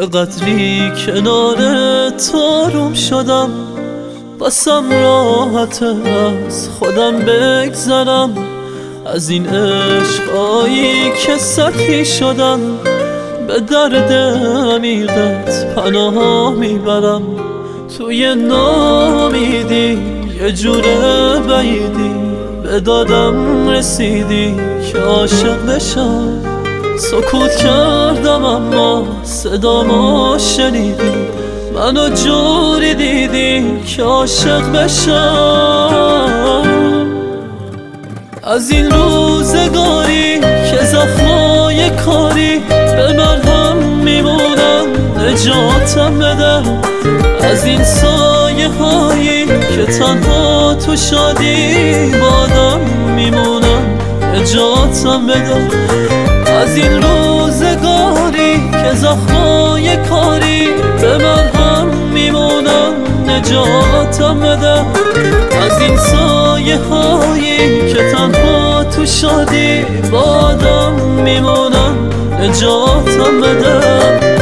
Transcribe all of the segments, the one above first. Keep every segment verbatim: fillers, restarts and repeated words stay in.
به قدری کنار تو آروم شدم، بسم راحت از خودم بگذرم، از این عشقایی که سطحی شدم، به درد عمیقت پناه میبرم. توی نامیدی یه جوره بعیدی، به دادم رسیدی که عاشق بشم. سکوت کردم اما صدامو شنیدی، منو جوری دیدی که عاشق بشم. از این روزگاری که زخمای کاری به مرهم میمونن، نجاتم بده. از این سایه هایی که تنها تو شادی بادم میمونن، نجاتم بده. از این روزگاری که زخمای کاری به مرهم میمونن، نجاتم بده. از این سایه هایی که تنها تو شادی بادم میمونن، نجاتم بده.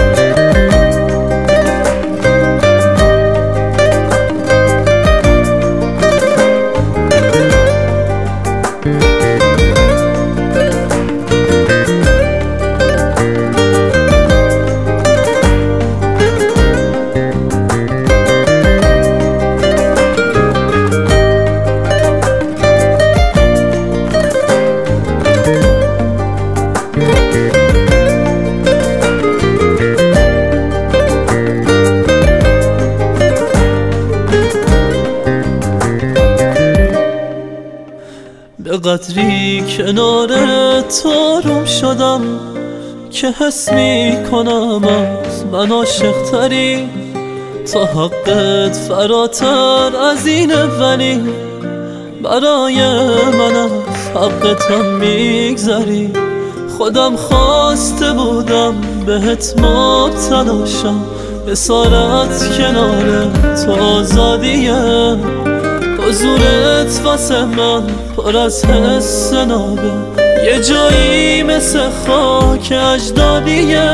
به قدری کنار تو آروم شدم که حس می کنم از من عاشق تری. تا حقت فراتر از اینه، ولی برای من از حقتم میگذری. خودم خواسته بودم بهت مبتلا شم، اسارت کنار تو آزادیه. حضورت واسه من پر از حس نابه، یه جایی مثل خاک اجدادیه.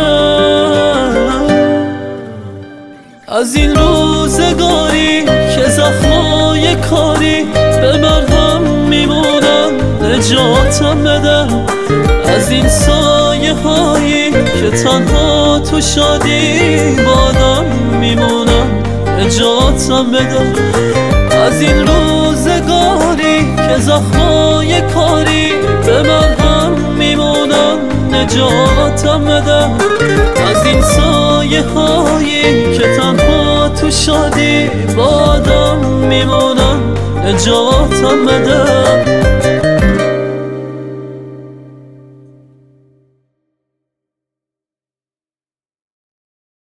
از این روزگاری که زخمای کاری به مرهم میمونن، نجاتم بده. از این سایه هایی که تنها تو شادی بادم میمونن، نجاتم بده. از این روزگاری که زخمای کاری به مرهم میمونن، نجاتم بده. از این سایه هایی که تنها تو شادی بادم میمونن، نجاتم بده.